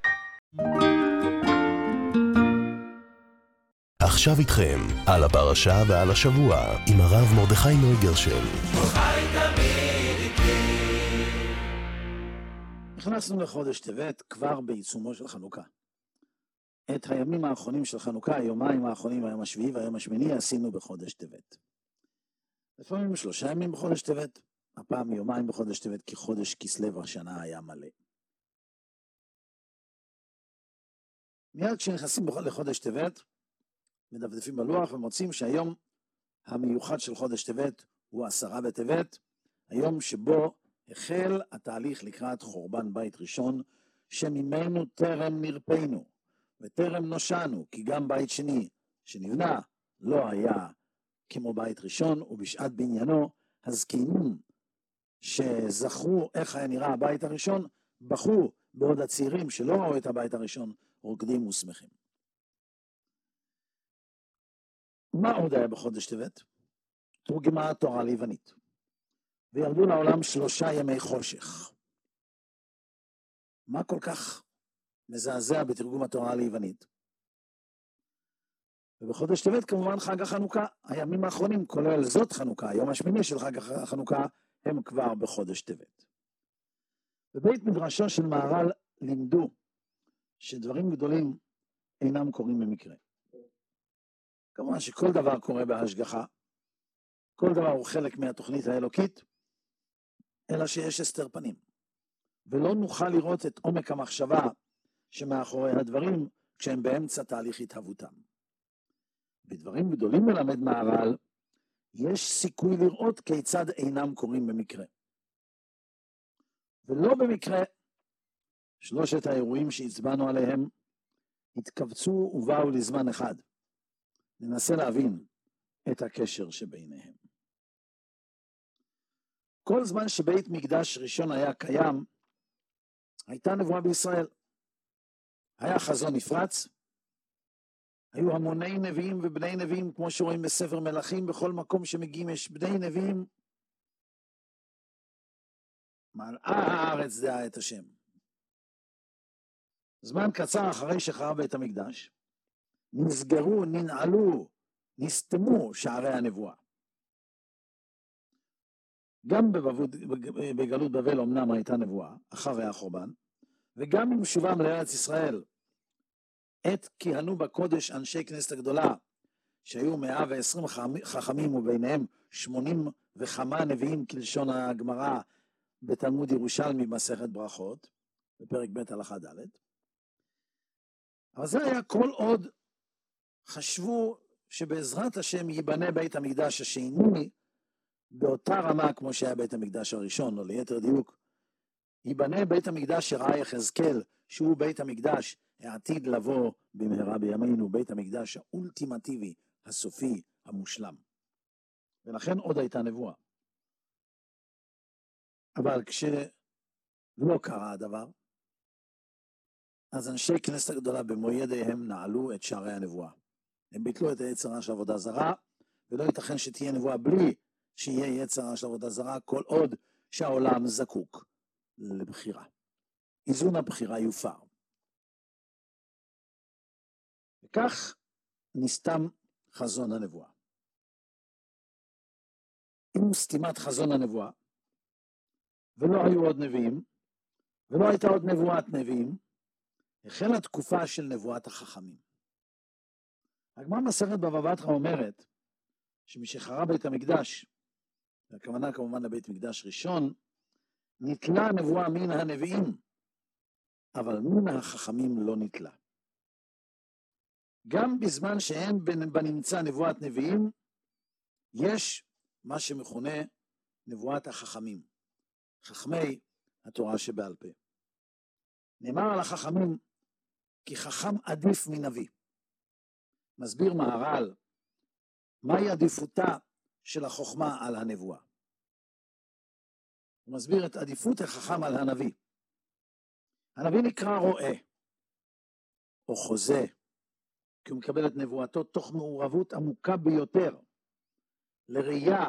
Speaker 9: עכשיו איתכם, על הפרשה ועל השבוע, עם הרב מרדכי נוי גרשל.
Speaker 3: חי תמיד איתי.
Speaker 4: נכנסנו לחודש טבת כבר בעיצומו של חנוכה. את הימים האחרונים של חנוכה, היומיים האחרונים, היום השביעי והיום השמיני, עשינו בחודש טבת. לפעמים שלושה ימים בחודש טבת, הפעם יומיים בחודש טבת, כי חודש כסלו השנה היה מלא. מיד כשנכנסים לחודש טבת, מדפדפים בלוח ומוצאים שהיום המיוחד של חודש טבת הוא עשרה בטבת, היום שבו החל התהליך לקראת חורבן בית ראשון, שממנו טרם נרפאנו וטרם נושענו, כי גם בית שני שנבנה לא היה כמו בית ראשון, ובשעת בניינו הזקנים שזכרו איך היה נראה הבית הראשון, בכו, בעוד הצעירים שלא ראו את הבית הראשון רוקדים ושמחים. מה עוד היה בחודש טבת? תורגמה התורה ליוונית, וירדו לעולם שלושה ימי חושך. מה כל כך מזעזע בתרגום התורה ליוונית? ובחודש טבת כמובן חג החנוכה, הימים האחרונים, כולל זאת חנוכה, היום השמיני של חג החנוכה, הם כבר בחודש טבת. בבית מדרשו של מהר"ל לימדו שדברים גדולים אינם קורים במקרה. כמובן שכל דבר קורה בהשגחה, כל דבר הוא חלק מהתוכנית האלוקית, אלא שיש הסתר פנים. ולא נוכל לראות את עומק המחשבה שמאחורי הדברים כשהם באמצע תהליך התהוותם. בדברים גדולים מלמד מהר"ל, יש סיכוי לראות כיצד אינם קורים במקרה. ולא במקרה, שלושת האירועים שהצבענו עליהם התקבצו ובאו לזמן אחד. ננסה להבין את הקשר שביניהם. כל זמן שבית מקדש ראשון היה קיים, הייתה נבואה בישראל. היה חזון נפרץ, היו המוני נביאים ובני נביאים, כמו שרואים בספר מלכים, בכל מקום שמגיעים יש בני נביאים. מלאה הארץ דעה את השם. זמן קצר אחרי שחרב בית המקדש, נסגרו, ננעלו, נסתמו שערי הנבואה. גם בבבוד, בגלות בבל אמנם הייתה נבואה, אחרי החורבן, וגם עם שובם לארץ ישראל, עת כיהנו בקודש אנשי כנסת הגדולה, שהיו מאה ועשרים חכמים וביניהם שמונים וכמה נביאים כלשון הגמרא בתלמוד ירושלמי מסכת ברכות, בפרק ב' הלכה ד'. אבל זה היה כל עוד חשבו שבעזרת השם ייבנה בית המקדש השני באותה רמה כמו שהיה בית המקדש הראשון, או ליתר דיוק, ייבנה בית המקדש שראה יחזקאל, שהוא בית המקדש העתיד לבוא במהרה בימינו, בית המקדש האולטימטיבי, הסופי, המושלם. ולכן עוד הייתה נבואה. אבל כשלא קרה הדבר, אז אנשי כנסת הגדולה במו ידיהם נעלו את שערי הנבואה. הם ביטלו את היצרה של עבודה זרה, ולא ייתכן שתהיה נבואה בלי שיהיה יצרה של עבודה זרה, כל עוד שהעולם זקוק לבחירה. איזון הבחירה יופר. וכך נסתם חזון הנבואה. עם סתימת חזון הנבואה, ולא היו עוד נביאים, ולא הייתה עוד נבואת נביאים, החלה תקופה של נבואת החכמים. הגמרא מסכת בבא בתרא אומרת, שמשחרב בית המקדש, והכוונה כמובן לבית מקדש ראשון, נתלה הנבואה מן הנביאים, אבל מן החכמים לא נתלה. גם בזמן שאין בנמצא נבואת נביאים, יש מה שמכונה נבואת החכמים, חכמי התורה שבעל פה. נאמר על החכמים, כי חכם עדיף מנביא. מסביר מהר"ל, מהי עדיפותה של החוכמה על הנבואה. הוא מסביר את עדיפות החכם על הנביא. הנביא נקרא רואה, או חוזה, כי הוא מקבל את נבואתו תוך מעורבות עמוקה ביותר. לראייה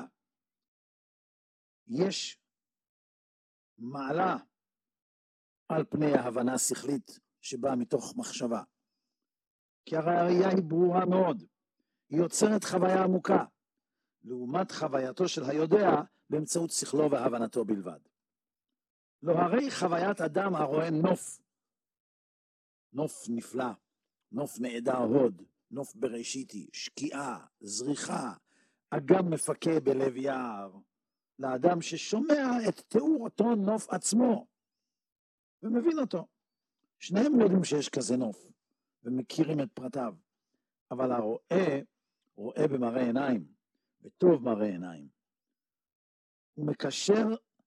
Speaker 4: יש מעלה על פני ההבנה השכלית שבאה מתוך מחשבה. כי הרי הראייה היא ברורה מאוד, היא יוצרת חוויה עמוקה, לעומת חווייתו של היודע באמצעות שכלו והבנתו בלבד. לא הרי חוויית אדם הרואה נוף, נוף נפלא, נוף נעדר הוד, נוף בראשיתי, שקיעה, זריחה, אגם מפקה בלב יער, לאדם ששומע את תיאור אותו נוף עצמו, ומבין אותו. שניהם יודעים שיש כזה נוף, ומכירים את פרטיו, אבל הרואה, רואה במראה עיניים, בטוב מראה עיניים. הוא מקשר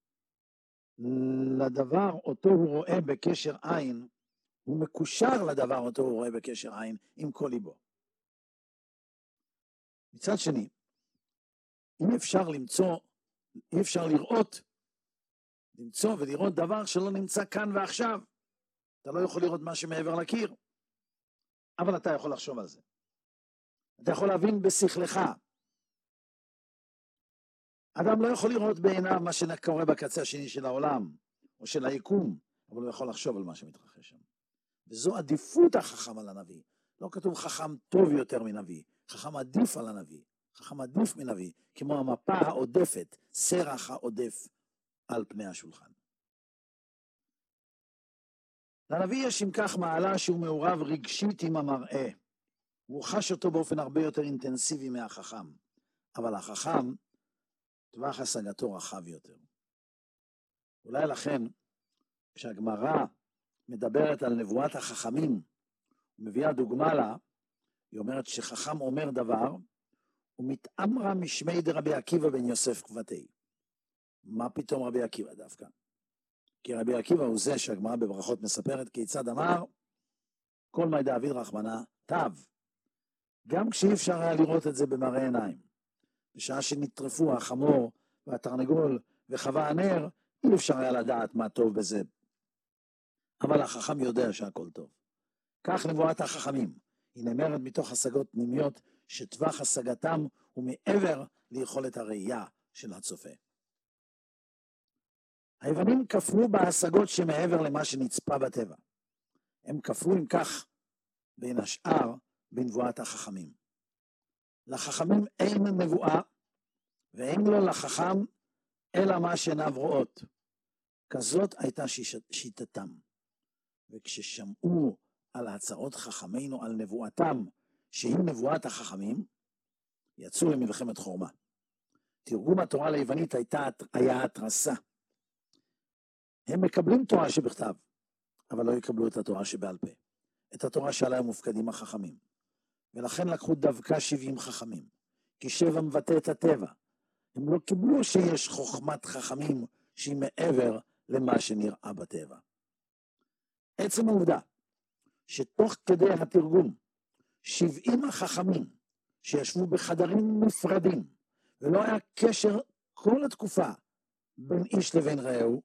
Speaker 4: לדבר אותו הוא רואה בקשר עין, הוא מקושר לדבר אותו הוא רואה בקשר עין עם כל ליבו. מצד שני, אי אפשר למצוא, אי אפשר לראות, למצוא ולראות דבר שלא נמצא כאן ועכשיו. אתה לא יכול לראות מה שמעבר לקיר, אבל אתה יכול לחשוב על זה. אתה יכול להבין בשכלך. אדם לא יכול לראות בעיניו מה שקורה בקצה השני של העולם, או של היקום, אבל הוא יכול לחשוב על מה שמתרחש שם. וזו עדיפות החכם על הנביא. לא כתוב חכם טוב יותר מנביא, חכם עדיף על הנביא, חכם עדיף מנביא, כמו המפה העודפת, סרח העודף על פני השולחן. לנביא יש עם כך מעלה שהוא מעורב רגשית עם המראה. הוא חש אותו באופן הרבה יותר אינטנסיבי מהחכם, אבל החכם, טווח השגתו רחב יותר. אולי לכן, כשהגמרא מדברת על נבואת החכמים, ומביאה דוגמה לה, היא אומרת שחכם אומר דבר, ומתאמרה משמי דרבי עקיבא בן יוסף כבתי. מה פתאום רבי עקיבא דווקא? כי רבי עקיבא הוא זה שהגמרא בברכות מספרת כיצד אמר, כל מי דאביד רחמנא תו. גם כשאי אפשר היה לראות את זה במראה עיניים. בשעה שנטרפו החמור והתרנגול וחווה הנר, אי אפשר היה לדעת מה טוב בזה. אבל החכם יודע שהכל טוב. כך נבואת החכמים. היא נאמרת מתוך השגות פנימיות שטווח השגתם הוא מעבר ליכולת הראייה של הצופה. היוונים כפרו בהשגות שמעבר למה שנצפה בטבע. הם כפרו עם כך בין השאר בנבואת החכמים. לחכמים אין נבואה, ואין לו לחכם אלא מה שעיניו רואות. כזאת הייתה שיטתם. וכששמעו על הצהרות חכמינו על נבואתם, שהיא נבואת החכמים, יצאו למלחמת חורמה. תרגום התורה ליוונית הייתה, היה התרסה. הם מקבלים תורה שבכתב, אבל לא יקבלו את התורה שבעל פה. את התורה שעליה מופקדים החכמים. ולכן לקחו דווקא שבעים חכמים, כי שבע מבטא את הטבע. הם לא קיבלו שיש חוכמת חכמים שהיא מעבר למה שנראה בטבע. עצם העובדה שתוך כדי התרגום שבעים החכמים שישבו בחדרים נפרדים ולא היה קשר כל התקופה בין איש לבין רעהו,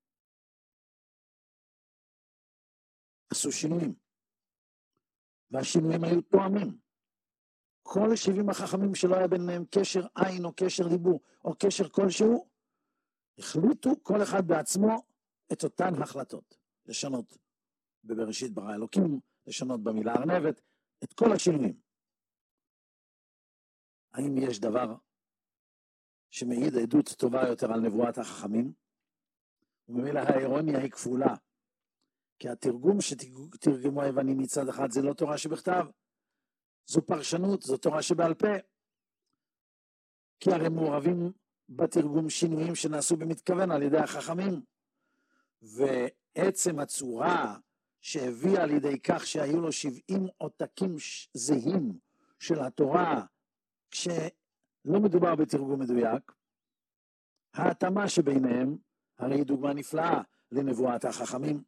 Speaker 4: עשו שינויים. והשינויים היו תואמים. כל שבעים החכמים שלא היה ביניהם קשר עין או קשר דיבור או קשר כלשהו, החליטו כל אחד בעצמו את אותן החלטות. לשנות בבראשית ברא אלוקים, לשנות במילה ארנבת, את כל השינויים. האם יש דבר שמעיד עדות טובה יותר על נבואת החכמים? וממילא האירוניה היא כפולה. כי התרגום שתרגמו היוונים מצד אחד זה לא תורה שבכתב, זו פרשנות, זו תורה שבעל פה. כי הרי מעורבים בתרגום שינויים שנעשו במתכוון על ידי החכמים. ועצם הצורה שהביאה על ידי כך שהיו לו שבעים עותקים זהים של התורה, כשלא מדובר בתרגום מדויק, ההתאמה שביניהם הרי היא דוגמה נפלאה לנבואת החכמים.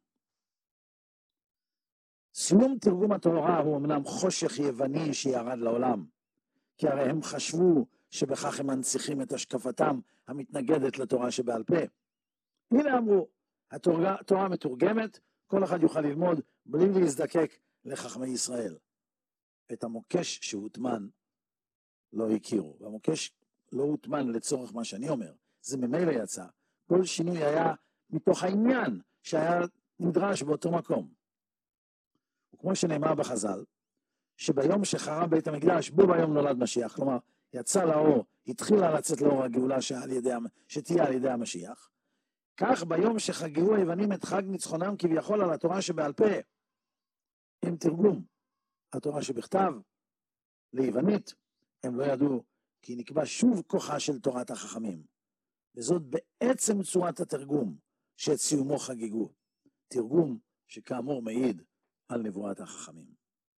Speaker 4: סיום תרגום התורה הוא אמנם חושך יווני שירד לעולם, כי הרי הם חשבו שבכך הם מנציחים את השקפתם המתנגדת לתורה שבעל פה. הנה אמרו, התורה, התורה מתורגמת, כל אחד יוכל ללמוד בלי להזדקק לחכמי ישראל. את המוקש שהוטמן לא הכירו, והמוקש לא הוטמן לצורך מה שאני אומר, זה ממילא יצא. כל שינוי היה מתוך העניין שהיה נדרש באותו מקום. וכמו שנאמר בחז"ל, שביום שחרב בית המקדש, בו ביום נולד משיח, כלומר, יצא לאור, התחילה לצאת לאור הגאולה שעל ידי, שתהיה על ידי המשיח, כך ביום שחגגו היוונים את חג ניצחונם כביכול על התורה שבעל פה, עם תרגום התורה שבכתב ליוונית, הם לא ידעו כי נקבע שוב כוחה של תורת החכמים, וזאת בעצם צורת התרגום שאת סיומו חגגו, תרגום שכאמור מעיד על נבואת החכמים.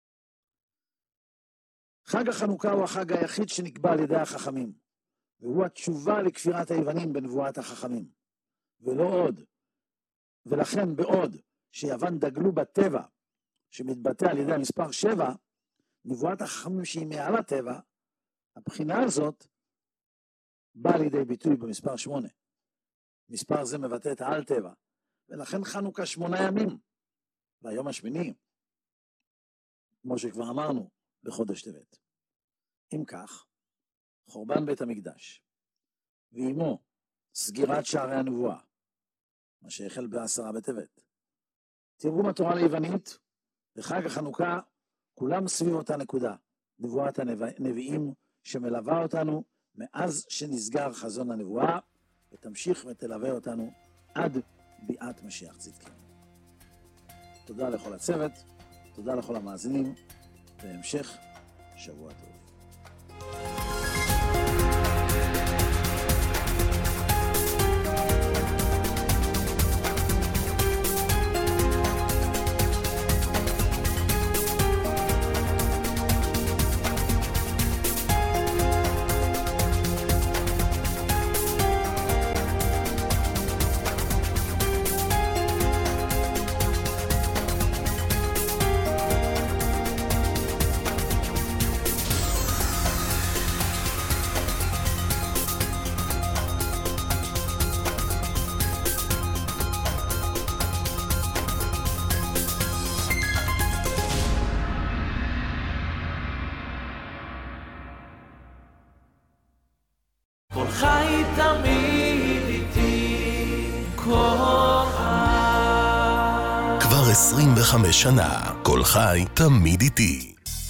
Speaker 4: חג החנוכה הוא החג היחיד שנקבע על ידי החכמים, והוא התשובה לכפירת היוונים בנבואת החכמים, ולא עוד. ולכן בעוד שיוון דגלו בטבע, שמתבטא על ידי המספר שבע, נבואת החכמים שהיא מעל הטבע, הבחינה הזאת באה לידי ביטוי במספר שמונה. מספר זה מבטא את העל טבע, ולכן חנוכה שמונה ימים, והיום השמיני, כמו שכבר אמרנו, בחודש טבת. אם כך, חורבן בית המקדש, ועמו סגירת שערי הנבואה, מה שהחל בעשרה בטבת. תרגום התורה ליוונית וחג החנוכה, כולם סביב אותה נקודה, נבואת הנביאים שמלווה אותנו מאז שנסגר חזון הנבואה, ותמשיך ותלווה אותנו עד ביאת משיח צדקנו. תודה לכל הצוות, תודה לכל המאזינים, והמשך שבוע טוב.
Speaker 3: חי תמיד איתי, כל חי.
Speaker 17: כבר עשרים וחמש שנה, כל חי תמיד איתי.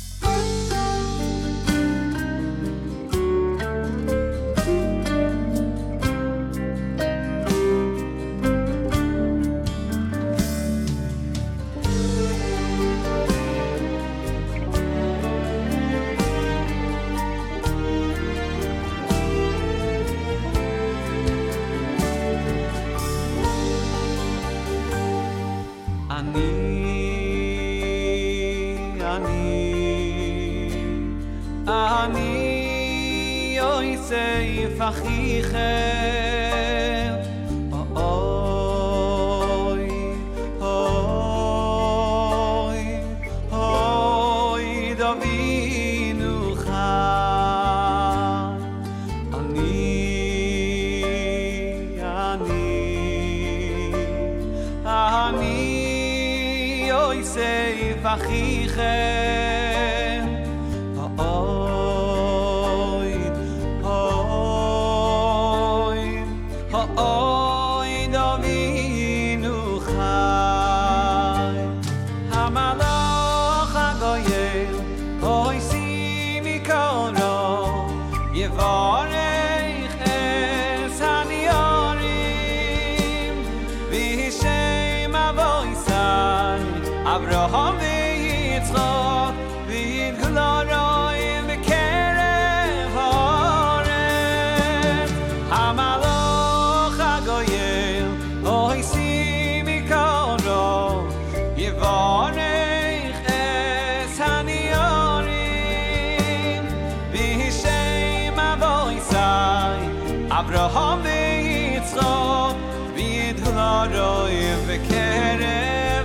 Speaker 3: אברהם ויצחק ויתגלרוי בקרב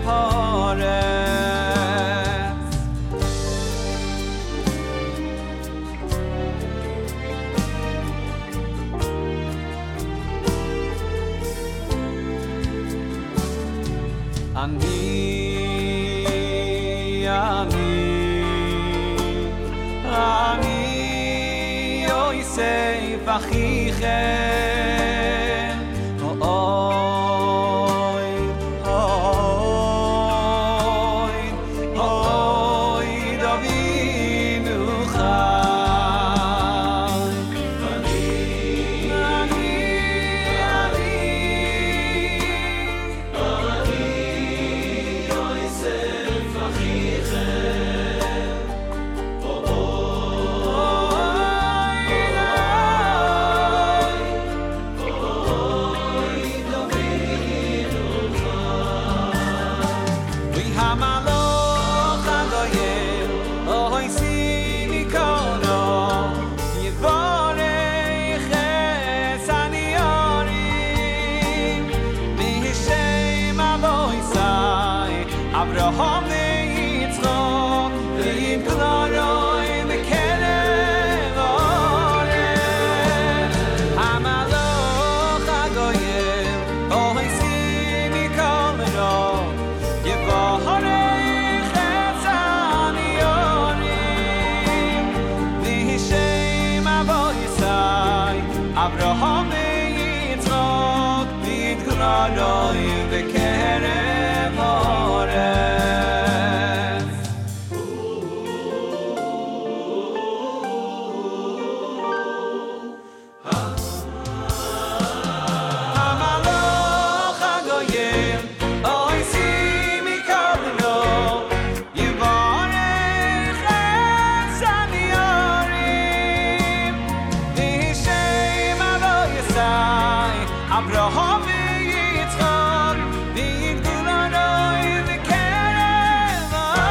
Speaker 3: הארץ. אני, אני, אני יוסף אחיכם, אוי, אוי, אוי, דוינו חי. אני, אני, אני, המלוך הגויל אוי סיני קונו יבורך את הניורים מהשם אבוי סי אברהם ויצחק ויתגלרוי בקרב הארץ המלוך הגויל אוי סיני קונו יבורך את הניורים מהשם אבוי סי אברהם ויצחק ויתגלרוי בקרב הארץ המלוך הגויל אוי סימי קבלו יבורך את הניורים מהשם אבוי סי אברהם ויצחק ויתגלרוי בקרב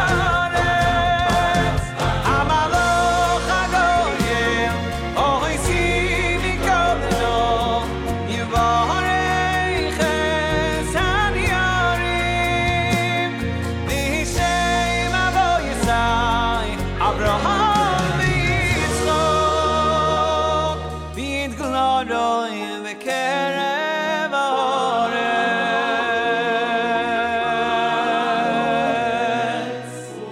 Speaker 3: הארץ המלוך הגויל אוי סימי קבלו יבורך את הניורים מהשם אבוי סי אברהם ויצחק ויתגלרוי בקרב הארץ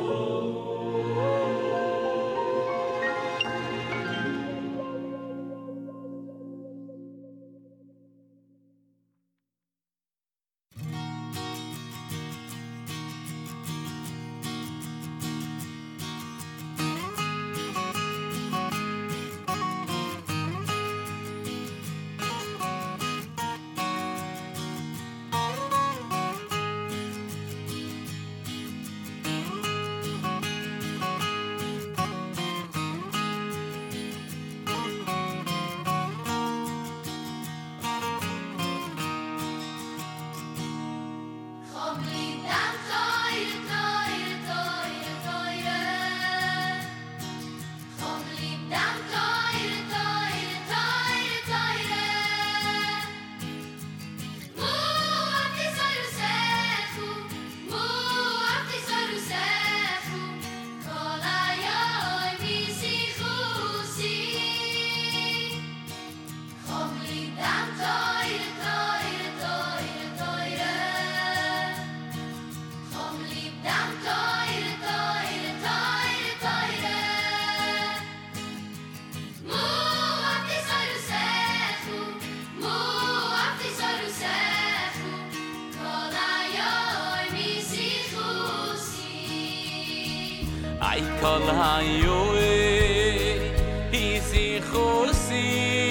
Speaker 18: I call hayoe easy khosi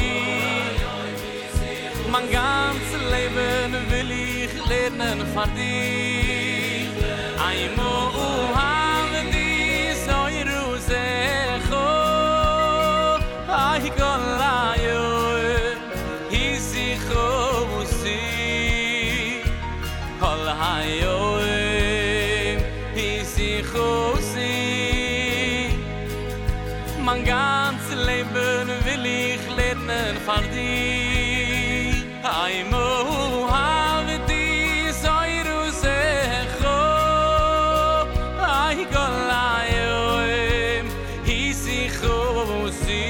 Speaker 18: man ganz leben will ich lernen von dir I mo have this soy rose kho I call hayoe easy khosi call hayoe easy khosi mein ganz Leben will ich lernen von dir I mo have this euro secho I go live he sicho si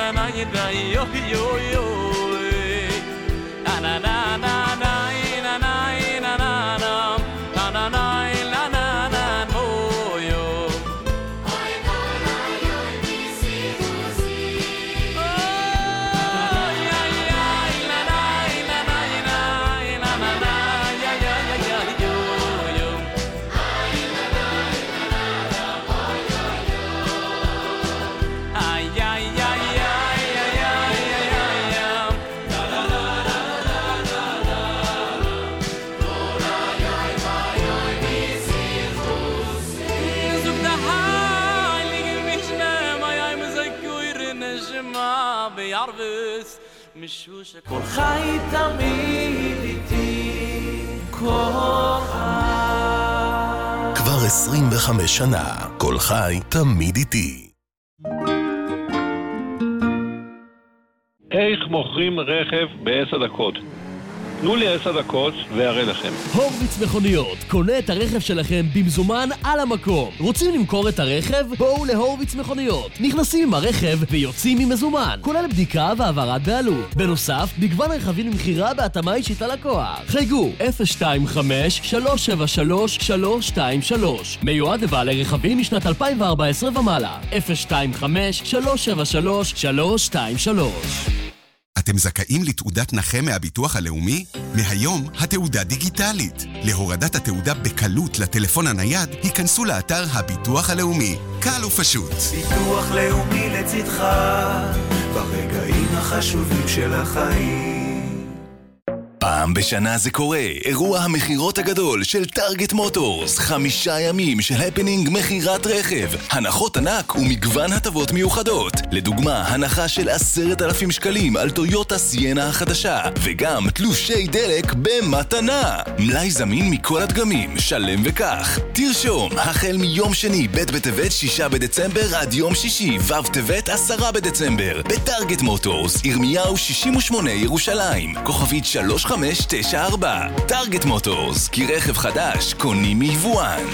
Speaker 18: na na na yo yo yo na na na na na na na na na na na na
Speaker 3: כל חי תמיד איתי, כל חי.
Speaker 17: כבר עשרים וחמש שנה, כל חי תמיד איתי.
Speaker 19: איך מוכרים רכב בעשר דקות? תנו לי עשר דקות והראה לכם.
Speaker 20: הורוביץ מכוניות, קונה את הרכב שלכם במזומן על המקום. רוצים למכור את הרכב? בואו להורוביץ מכוניות. נכנסים עם הרכב ויוצאים עם מזומן, כולל בדיקה והעברת בעלות. בנוסף, מגוון רכבים למכירה בהתאמה אישית ללקוח. חייגו אפס שתיים חמש שלוש שבע שלוש שלוש שתיים שלוש. מיועד לבעלי רכבים משנת אלפיים וארבע עשרה ומעלה. אפס שתיים חמש שלוש שבע שלוש שלוש שתיים שלוש.
Speaker 8: אתם זכאים לתעודת נכה מהביטוח הלאומי? מהיום התעודה דיגיטלית. להורדת התעודה בקלות לטלפון הנייד, היכנסו לאתר הביטוח הלאומי. קל ופשוט.
Speaker 6: ביטוח לאומי לצדך, ברגעים החשובים של החיים.
Speaker 17: פעם בשנה זה קורה, אירוע המחירות הגדול של טארגט מוטורס, חמישה ימים של הפנינג מחירת רכב, הנחות ענק ומגוון הטבות מיוחדות. לדוגמה, הנחה של עשרת אלפים שקלים על טויוטה סיינה החדשה, וגם תלושי דלק במתנה. מלאי זמין מכל הדגמים, שלם וכך. תרשום, החל מיום שני, ב' בטבת שישה בדצמבר עד יום שישי, ו' בטבת עשרה בדצמבר, בטארגט מוטורס, ירמיהו שישים ושמונה ירושלים, כוכבית שלוש חמש תשע ארבע. טארגט מוטורס, כי רכב חדש קונים מיבואן.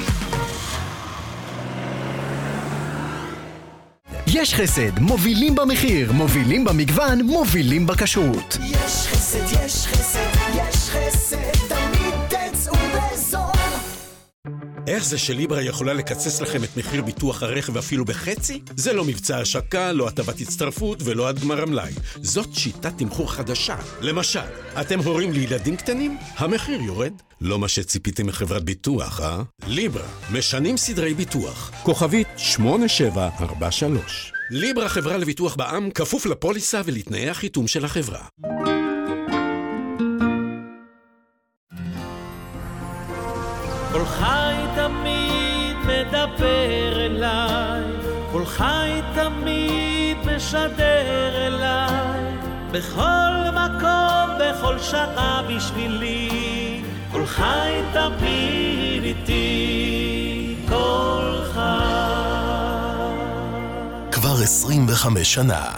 Speaker 11: יש חסד, מובילים במחיר, מובילים במגוון, מובילים בכשרות.
Speaker 6: יש חסד, יש חסד, יש חסד, תמיד תצאו בזול.
Speaker 21: איך זה שליברה יכולה לקצץ לכם את מחיר ביטוח הרכב אפילו בחצי? זה לא מבצע השקה, לא הטבת הצטרפות ולא עד גמר המלאי. זאת שיטת תמחור חדשה. למשל, אתם הורים לילדים קטנים? המחיר יורד. לא מה שציפיתם מחברת ביטוח, אה? ליברה, משנים סדרי ביטוח. כוכבית שמונה שבע ארבע שלוש. ליברה חברה לביטוח בע"מ, כפוף לפוליסה ולתנאי החיתום של החברה.
Speaker 3: כל חי תמיד מדבר אליי, כל חי תמיד משדר אליי, בכל מקום, בכל שעה בשבילי, כל חי תמיד איתי, כל חי.
Speaker 17: כבר עשרים וחמש שנה,